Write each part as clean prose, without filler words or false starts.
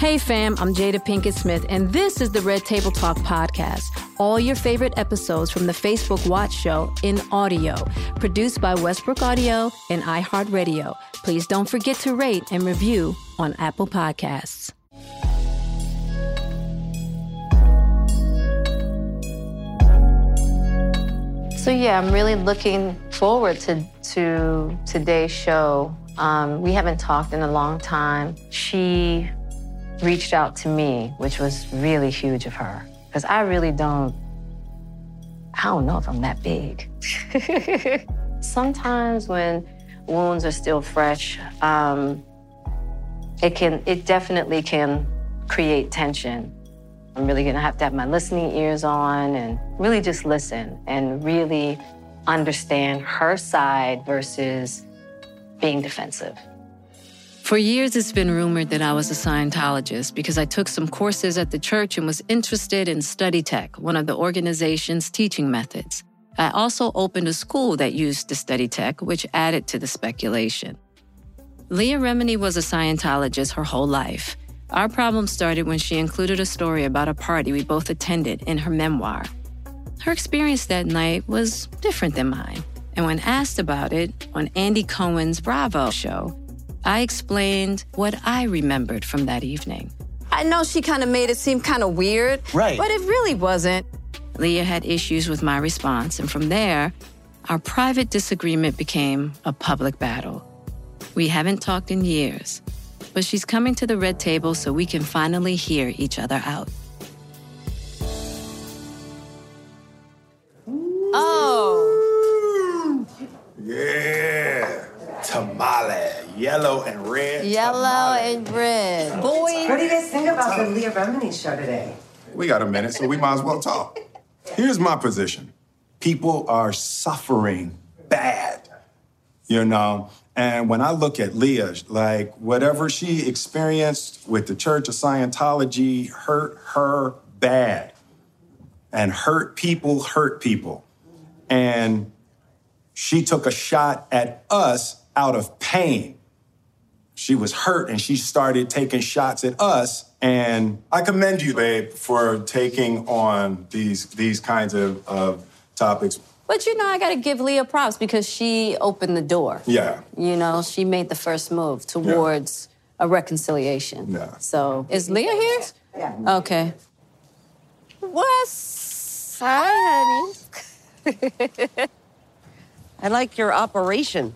Hey fam, I'm Jada Pinkett Smith, and this is the Red Table Talk podcast. All your favorite episodes from the Facebook Watch Show in audio, produced by Westbrook Audio and iHeartRadio. Please don't forget to rate and review on Apple Podcasts. So yeah, I'm really looking forward to today's show. We haven't talked in a long time. She reached out to me, which was really huge of her, because I don't know if I'm that big. Sometimes when wounds are still fresh, it definitely can create tension. I'm really gonna have to have my listening ears on and really just listen and really understand her side versus being defensive. For years, it's been rumored that I was a Scientologist because I took some courses at the church and was interested in Study Tech, one of the organization's teaching methods. I also opened a school that used the Study Tech, which added to the speculation. Leah Remini was a Scientologist her whole life. Our problem started when she included a story about a party we both attended in her memoir. Her experience that night was different than mine, and when asked about it on Andy Cohen's Bravo show, I explained what I remembered from that evening. I know she kind of made it seem kind of weird, right? But it really wasn't. Leah had issues with my response, and from there, our private disagreement became a public battle. We haven't talked in years, but she's coming to the Red Table so we can finally hear each other out. Oh. Yeah. Tamale. Yellow and red. Yellow and red. Boy. What do you guys think about the Leah Remini show today? We got a minute, so we might as well talk. Here's my position. People are suffering bad, you know? And when I look at Leah, like whatever she experienced with the Church of Scientology hurt her bad. And hurt people. And she took a shot at us out of pain. She was hurt and she started taking shots at us. And I commend you, babe, for taking on these kinds of topics. But I got to give Leah props because she opened the door. Yeah. She made the first move towards a reconciliation. Yeah. So, is Leah here? Yeah. Okay. What's... Hi, honey. I like your operation.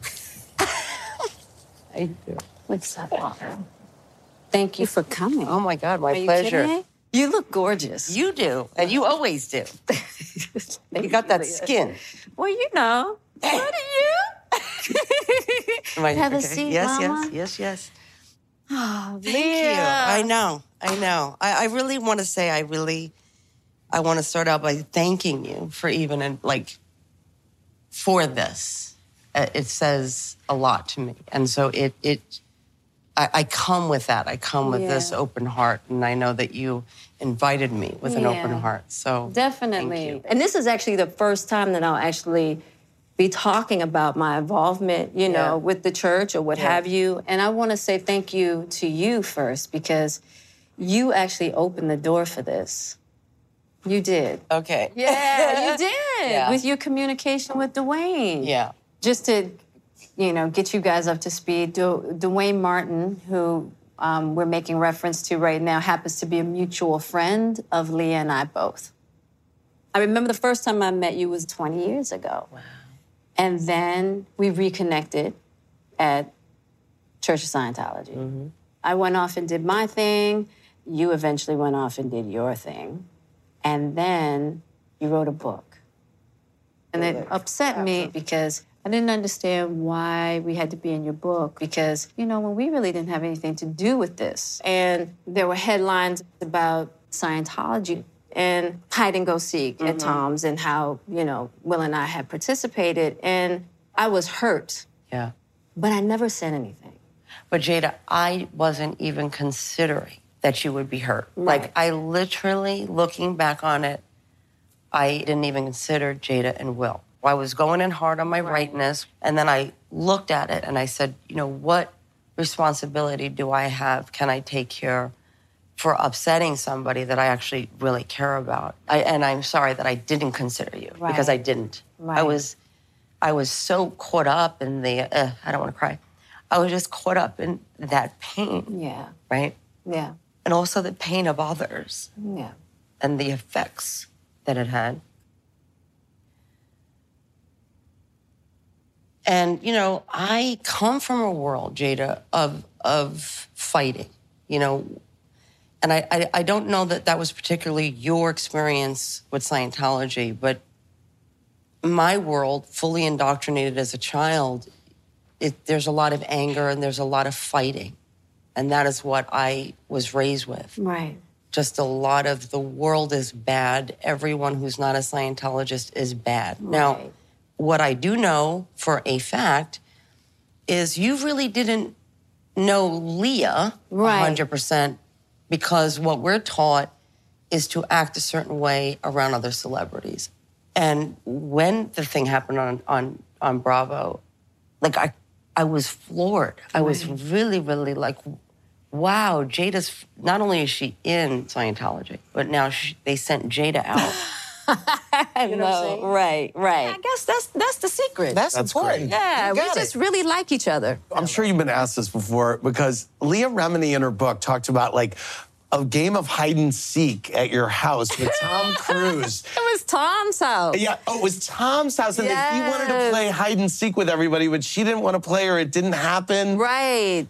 I do. What's up? Thank you for coming. Oh, my God, my Are pleasure. You kidding me? You look gorgeous. You do, and you always do. You got that skin. Well, what do you? Have a seat, Mama. Yes. Oh, Thank you. I know. I really want to say I want to start out by thanking you for even, for this. It says a lot to me. And so I come with that. I come with this open heart. And I know that you invited me with an open heart. So definitely. Thank you. And this is actually the first time that I'll actually be talking about my involvement, with the church or what have you. And I want to say thank you to you first because you actually opened the door for this. You did. Okay. Yeah, you did. Yeah. With your communication with Dwayne. Yeah. Just to, get you guys up to speed. Dwayne Martin, who we're making reference to right now, happens to be a mutual friend of Leah and I both. I remember the first time I met you was 20 years ago. Wow. And then we reconnected at Church of Scientology. Mm-hmm. I went off and did my thing. You eventually went off and did your thing. And then you wrote a book. And it upset me because I didn't understand why we had to be in your book because, when we really didn't have anything to do with this. And there were headlines about Scientology and hide and go seek at Tom's and how, Will and I had participated. And I was hurt. Yeah. But I never said anything. But Jada, I wasn't even considering that you would be hurt. Right. I literally, looking back on it, I didn't even consider Jada and Will. I was going in hard on my rightness, and then I looked at it and I said, what responsibility do I have? Can I take care for upsetting somebody that I actually really care about. And I'm sorry that I didn't consider you because I didn't. Right. I was so caught up in the, I don't want to cry. I was just caught up in that pain. Yeah. Right? Yeah. And also the pain of others. Yeah. And the effects that it had. And, you know, I come from a world, Jada, of fighting, you know. And I don't know that that was particularly your experience with Scientology, but my world, fully indoctrinated as a child, there's a lot of anger and there's a lot of fighting. And that is what I was raised with. Right. Just a lot of the world is bad. Everyone who's not a Scientologist is bad. Right. Now, what I do know for a fact is you really didn't know Leah 100%, because what we're taught is to act a certain way around other celebrities. And when the thing happened on Bravo, like I was floored. I was really, really like, wow, Jada's, not only is she in Scientology, but now they sent Jada out. I know, right. I guess that's the secret. That's great. important. Yeah, we just really like each other. I'm sure you've been asked this before, because Leah Remini in her book talked about like a game of hide and seek at your house with Tom Cruise. It was Tom's house. Yeah, it was Tom's house, and he wanted to Yes. play hide and seek with everybody, but she didn't want to play, or it didn't happen. Right.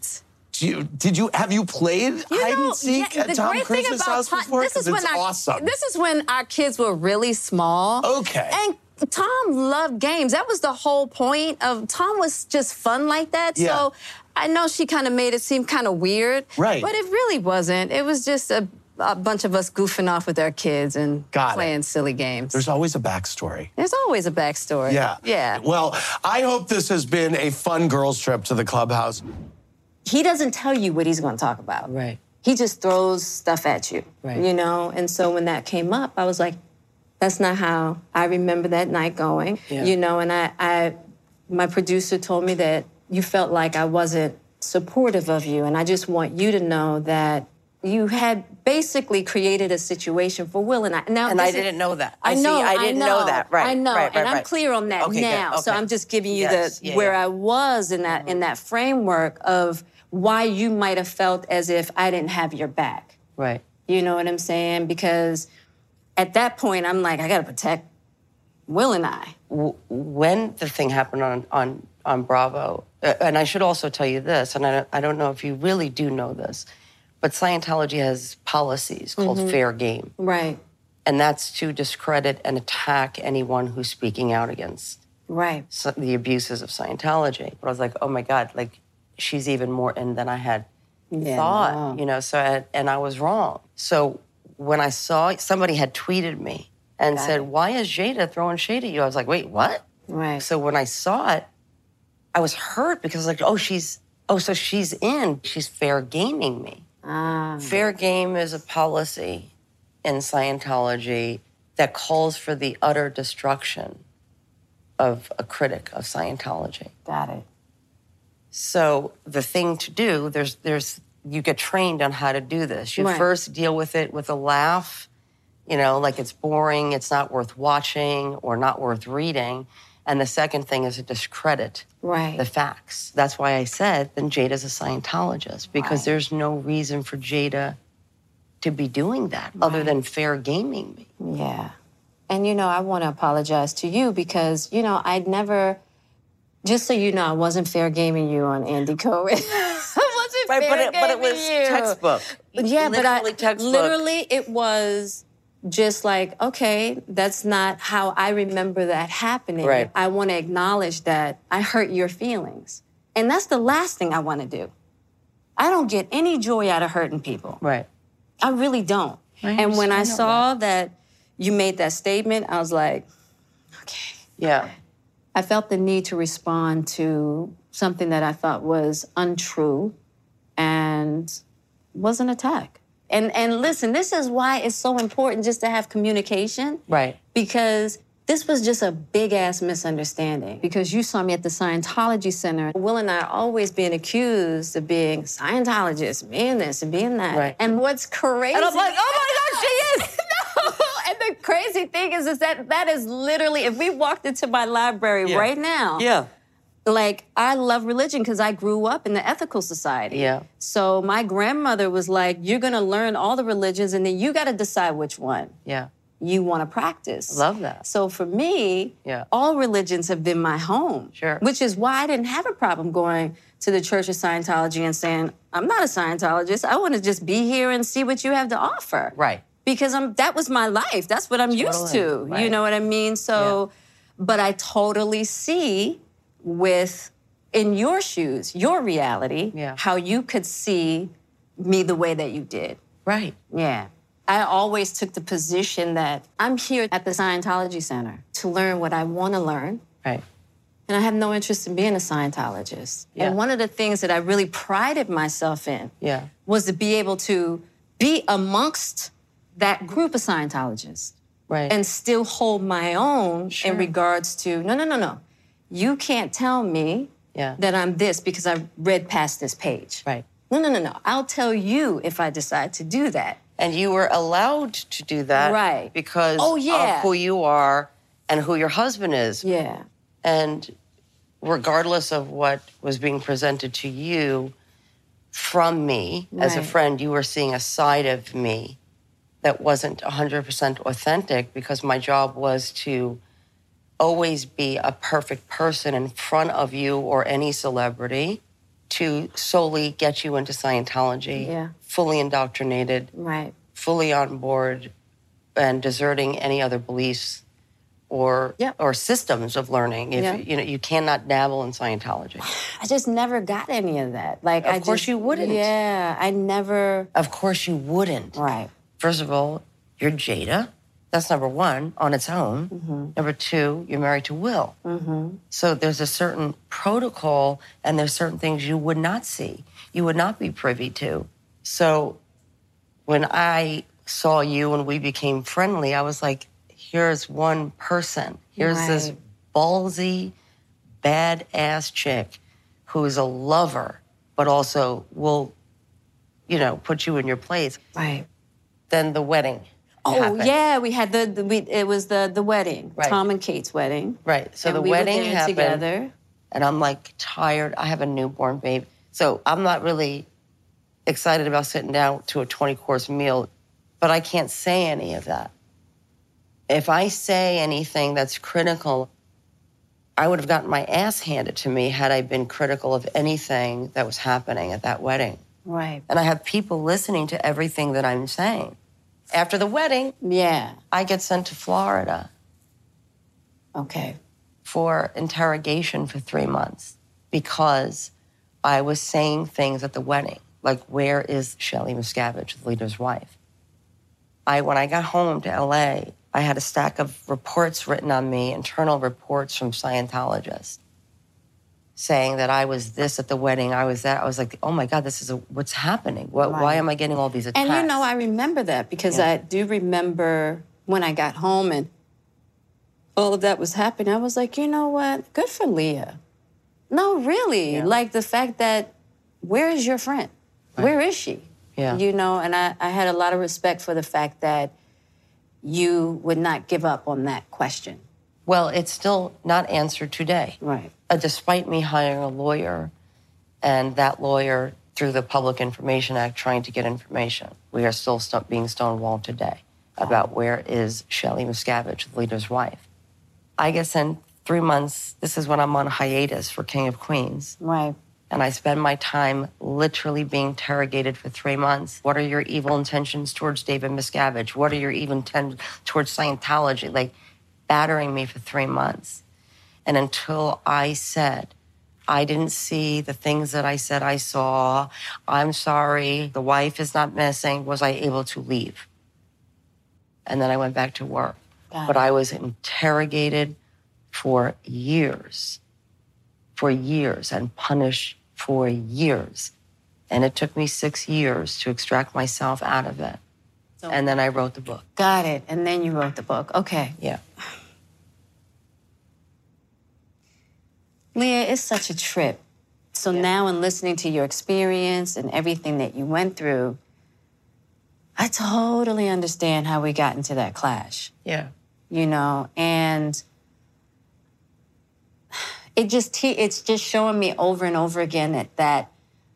Have you played hide and seek at Tom Cruise's house before? This is when awesome. This is when our kids were really small. Okay. And Tom loved games. That was the whole point of Tom was just fun like that. Yeah. So I know she kind of made it seem kind of weird. Right. But it really wasn't. It was just a bunch of us goofing off with our kids and playing silly games. There's always a backstory. There's always a backstory. Yeah. Yeah. Well, I hope this has been a fun girls' trip to the clubhouse. He doesn't tell you what he's going to talk about. Right. He just throws stuff at you. Right. You know? And so when that came up, I was like, that's not how I remember that night going. Yeah. You know, and my producer told me that you felt like I wasn't supportive of you. And I just want you to know that you had basically created a situation for Will and I. Now, And I didn't know that. I know. I didn't know that. Right. I know. Right, and I'm right. clear on that Okay, now. good. So Okay. I'm just giving you Yes. where Yeah. I was in that framework of why you might have felt as if I didn't have your back. Right. You know what I'm saying? Because at that point, I'm like, I got to protect Will and I. When the thing happened on Bravo, and I should also tell you this, and I don't know if you really do know this, but Scientology has policies called fair game. Right. And that's to discredit and attack anyone who's speaking out against Right. the abuses of Scientology. But I was like, oh my God, like she's even more in than I had thought, you know, and I was wrong. So when I saw somebody had tweeted me and said, why is Jada throwing shade at you? I was like, wait, what? Right. So when I saw it, I was hurt because like, so she's in, she's fair gaming me. Fair game is a policy in Scientology that calls for the utter destruction of a critic of Scientology. Got it. So the thing to do, you get trained on how to do this. You Right. first deal with it with a laugh, you know, like it's boring, it's not worth watching or not worth reading. And the second thing is to discredit Right. the facts. That's why I said, then Jada's a Scientologist, because there's no reason for Jada to be doing that other than fair gaming me. Yeah. And, you know, I want to apologize to you because, you know, I'd never, just so you know, I wasn't fair gaming you on Andy Cohen. I wasn't Right, fair but it was gaming you. textbook. Yeah, Literally textbook. literally it was just like, okay, that's not how I remember that happening. Right. I want to acknowledge that I hurt your feelings. And that's the last thing I want to do. I don't get any joy out of hurting people. Right. I really don't. And when I saw that you made that statement, I was like, okay. Yeah. I felt the need to respond to something that I thought was untrue and was an attack. And listen, this is why it's so important just to have communication. Right. Because This was just a big-ass misunderstanding because you saw me at the Scientology Center. Will and I are always being accused of being Scientologists, being this and being that. Right. And what's crazy... And I'm like, oh my God, she is! No! And the crazy thing is that is literally, if we walked into my library right now... Yeah. Like, I love religion because I grew up in the ethical society. Yeah. So my grandmother was like, you're going to learn all the religions and then you got to decide which one Yeah. you want to practice. Love that. So for me, Yeah. all religions have been my home. Sure. Which is why I didn't have a problem going to the Church of Scientology and saying, I'm not a Scientologist. I want to just be here and see what you have to offer. Right. Because that was my life. That's what I'm used to. Right. You know what I mean? So, but I totally see in your shoes, your reality, how you could see me the way that you did. Right. Yeah. I always took the position that I'm here at the Scientology Center to learn what I want to learn. Right. And I have no interest in being a Scientologist. Yeah. And one of the things that I really prided myself in was to be able to be amongst that group of Scientologists. Right. And still hold my own in regards to, no. You can't tell me that I'm this because I read past this page. Right. No. I'll tell you if I decide to do that. And you were allowed to do that. Right. Because of who you are and who your husband is. Yeah. And regardless of what was being presented to you from me as a friend, you were seeing a side of me that wasn't 100% authentic because my job was to always be a perfect person in front of you or any celebrity to solely get you into Scientology, fully indoctrinated, fully on board, and deserting any other beliefs or systems of learning. If you cannot dabble in Scientology. I just never got any of that. Of course you wouldn't. Yeah, I never. Of course you wouldn't. Right. First of all, you're Jada. That's number one on its own. Mm-hmm. Number two, you're married to Will. Mm-hmm. So there's a certain protocol and there's certain things you would not see, you would not be privy to. So when I saw you and we became friendly, I was like, here's one person. Here's this ballsy, badass chick who is a lover, but also will, put you in your place. Right. Then the wedding. Oh, happened. yeah, we had it was the wedding, Tom and Kate's wedding. Right, so and the we wedding were there happened. Together. And I'm like tired. I have a newborn baby. So I'm not really excited about sitting down to a 20-course meal, but I can't say any of that. If I say anything that's critical, I would have gotten my ass handed to me had I been critical of anything that was happening at that wedding. Right. And I have people listening to everything that I'm saying. After the wedding, I get sent to Florida. Okay. For interrogation for 3 months because I was saying things at the wedding, like, where is Shelley Miscavige, the leader's wife? When I got home to LA, I had a stack of reports written on me, internal reports from Scientologists, saying that I was this at the wedding, I was that. I was like, oh my God, what's happening? Why am I getting all these attacks? And I remember that because I do remember when I got home and all of that was happening, I was like, you know what? Good for Leah. No, really. Yeah. Like the fact that, where is your friend? Right. Where is she? Yeah. And I had a lot of respect for the fact that you would not give up on that question. Well, it's still not answered today. Right. Despite me hiring a lawyer and that lawyer through the Public Information Act trying to get information, we are still being stonewalled today about where is Shelley Miscavige, the leader's wife. I guess in 3 months, this is when I'm on hiatus for King of Queens. Right. And I spend my time literally being interrogated for 3 months. What are your evil intentions towards David Miscavige? What are your evil intentions towards Scientology? Like, battering me for 3 months. And until I said, I didn't see the things that I said I saw, I'm sorry, the wife is not missing, was I able to leave. And then I went back to work. But I was interrogated for years, and punished for years. And it took me 6 years to extract myself out of it. And then I wrote the book. Got it. And then you wrote the book. Okay. Yeah. Leah, it's such a trip. So now in listening to your experience and everything that you went through, I totally understand how we got into that clash. Yeah. You know, and it's just showing me over and over again that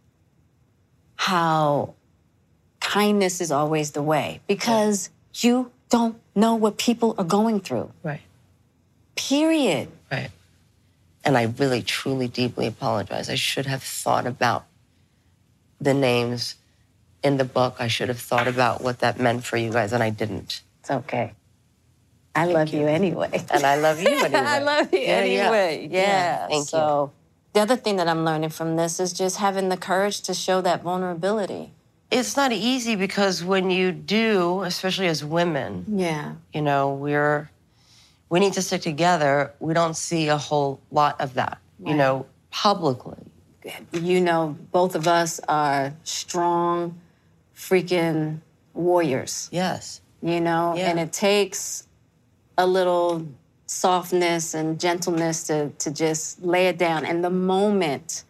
how kindness is always the way, because you don't know what people are going through. Right. Period. Right. And I really, truly, deeply apologize. I should have thought about the names in the book. I should have thought about what that meant for you guys, and I didn't. It's okay. I love you anyway. And I love you anyway. I love you anyway. Yeah. Thank you. So the other thing that I'm learning from this is just having the courage to show that vulnerability. It's not easy because when you do, especially as women, Yeah. you know, we need to stick together. We don't see a whole lot of that, you know, publicly. You know, both of us are strong, freaking warriors. Yes. You know, Yeah. and it takes a little softness and gentleness to just lay it down. And the moment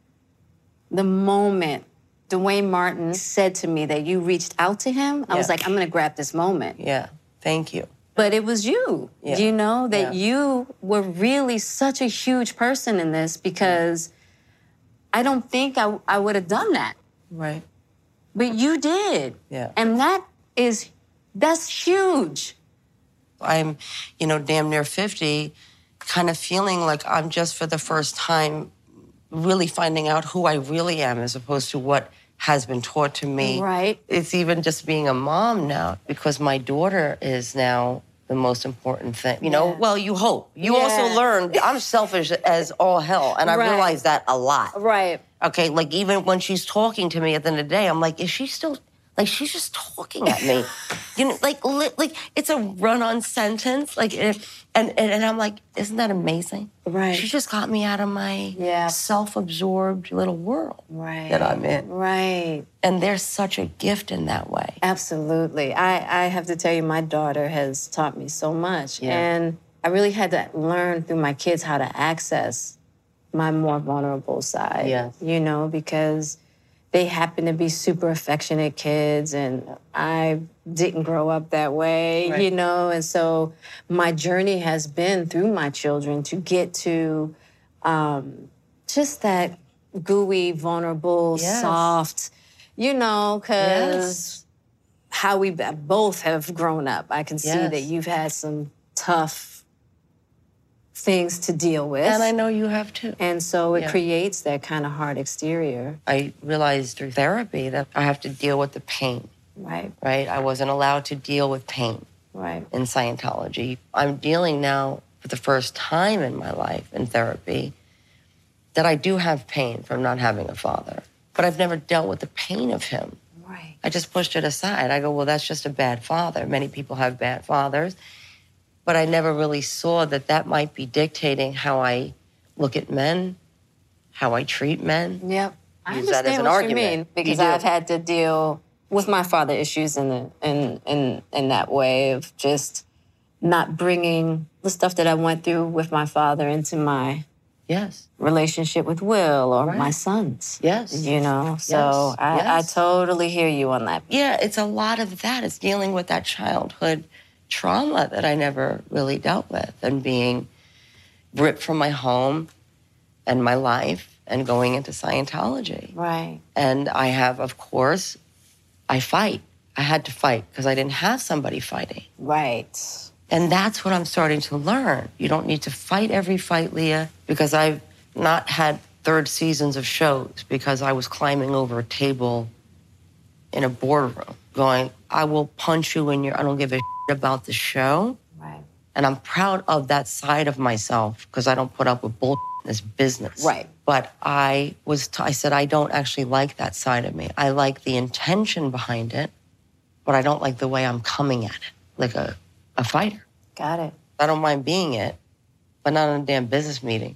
Dwayne Martin said to me that you reached out to him, I was Yeah. like, I'm gonna grab this moment. Yeah. Thank you. But it was you, Yeah. you know, that Yeah. you were really such a huge person in this, because I don't think I would have done that. Right. But you did. Yeah. And that's huge. I'm, you know, damn near 50, kind of feeling like I'm just for the first time really finding out who I really am as opposed to what has been taught to me. Right. It's even just being a mom now, because my daughter is now the most important thing. You know, Yeah. well, you hope. You Yeah. also learn, I'm selfish as all hell, and I Right. realize that a lot. Right. Okay, like even when she's talking to me at the end of the day, I'm like, is she still, like she's just talking at me. You know, like it's a run-on sentence. Like, and I'm like, isn't that amazing? Right. She just got me out of my Yeah. self-absorbed little world Right. that I'm in. Right. And there's such a gift in that way. Absolutely. I have to tell you, my daughter has taught me so much. Yeah. And I really had to learn through my kids how to access my more vulnerable side. Yes. You know, because they happen to be super affectionate kids, and I didn't grow up that way, Right. you know? And so my journey has been through my children to get to just that gooey, vulnerable, Yes. soft, you know, because Yes. how we both have grown up. I can see Yes. that you've had some tough things to deal with. And I know you have too. And so it Yeah. creates that kind of hard exterior. I realized through therapy that I have to deal with the pain, Right, right? I wasn't allowed to deal with pain right. in Scientology. I'm dealing now for the first time in my life in therapy that I do have pain from not having a father, but I've never dealt with the pain of him. Right. I just pushed it aside. I go, well, that's just a bad father. Many people have bad fathers. But I never really saw that that might be dictating how I look at men, how I treat men. Yep. I Use that as understand an what argument. you mean, because You do. I've had to deal with my father issues in that way of just not bringing the stuff that I went through with my father into my Yes. relationship with Will or Right. my sons. Yes. You know, so Yes. I Yes. totally hear you on that. Yeah, it's a lot of that. It's dealing with that childhood trauma that I never really dealt with, and being ripped from my home and my life and going into Scientology. Right. And I have, of course, I fight. I had to fight because I didn't have somebody fighting. Right. And that's what I'm starting to learn. You don't need to fight every fight, Leah, because I've not had third seasons of shows because I was climbing over a table in a boardroom going, I will punch you in your, I don't give a shit about the show. Right. And I'm proud of that side of myself because I don't put up with bullshit in this business. Right. But I said, I don't actually like that side of me. I like the intention behind it, but I don't like the way I'm coming at it, like a fighter. Got it. I don't mind being it, but not in a damn business meeting.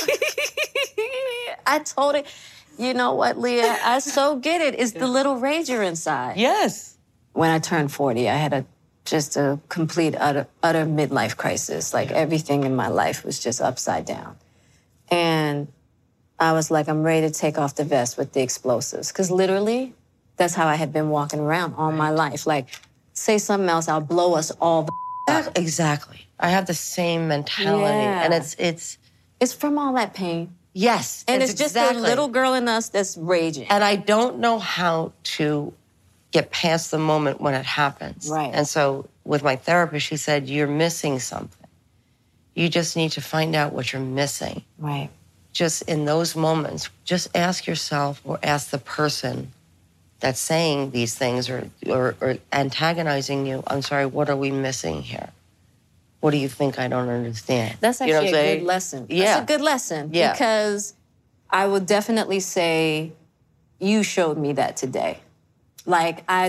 I told it. You know what, Leah? I so get it. It's the little rager inside. Yes. When I turned 40, I had just a complete, utter midlife crisis. Like everything in my life was just upside down. And I was like, I'm ready to take off the vest with the explosives. Because literally, that's how I had been walking around all my life. Like, say something else, I'll blow us all the up. Exactly. I have the same mentality. Yeah. And it's from all that pain. Yes. And it's just the little girl in us that's raging. And I don't know how to get past the moment when it happens. Right. And so with my therapist, she said, you're missing something. You just need to find out what you're missing. Right. Just in those moments, just ask yourself or ask the person that's saying these things or antagonizing you, I'm sorry, what are we missing here? What do you think I don't understand? That's actually you know a good lesson. Yeah. That's a good lesson. Yeah. Because I would definitely say you showed me that today. Like, I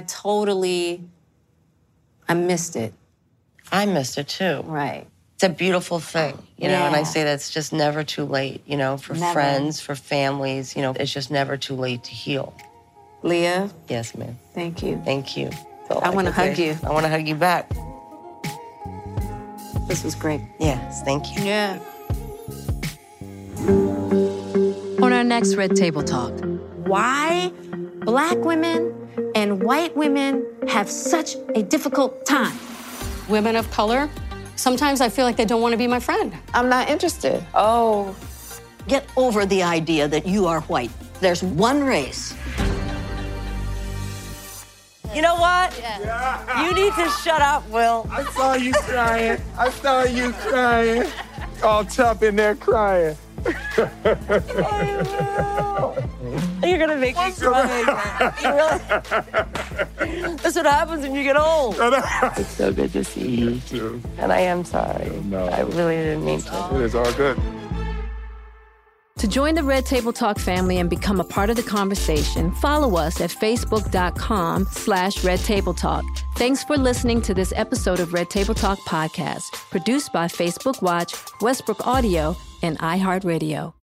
missed it. I missed it too. Right. It's a beautiful thing, you know, and I say that it's just never too late, you know, for friends, for families, you know, it's just never too late to heal. Leah? Yes, ma'am. Thank you. Thank you. I want to hug you. I want to hug you back. This was great. Yes, thank you. Yeah. On our next Red Table Talk, Why Black women and white women have such a difficult time. Women of color, sometimes I feel like they don't want to be my friend. I'm not interested. Oh, get over the idea that you are white. There's one race. You know what? Yeah. You need to shut up, Will. I saw you crying. All tough in there crying. You're gonna make me cry. That's what happens when you get old. It's so good to see you. You too. And I am sorry. No. I really didn't mean to. It is all good. to join the Red Table Talk family and become a part of the conversation, follow us at facebook.com/Red Table Talk. Thanks for listening to this episode of Red Table Talk podcast, produced by Facebook Watch, Westbrook Audio, and iHeartRadio.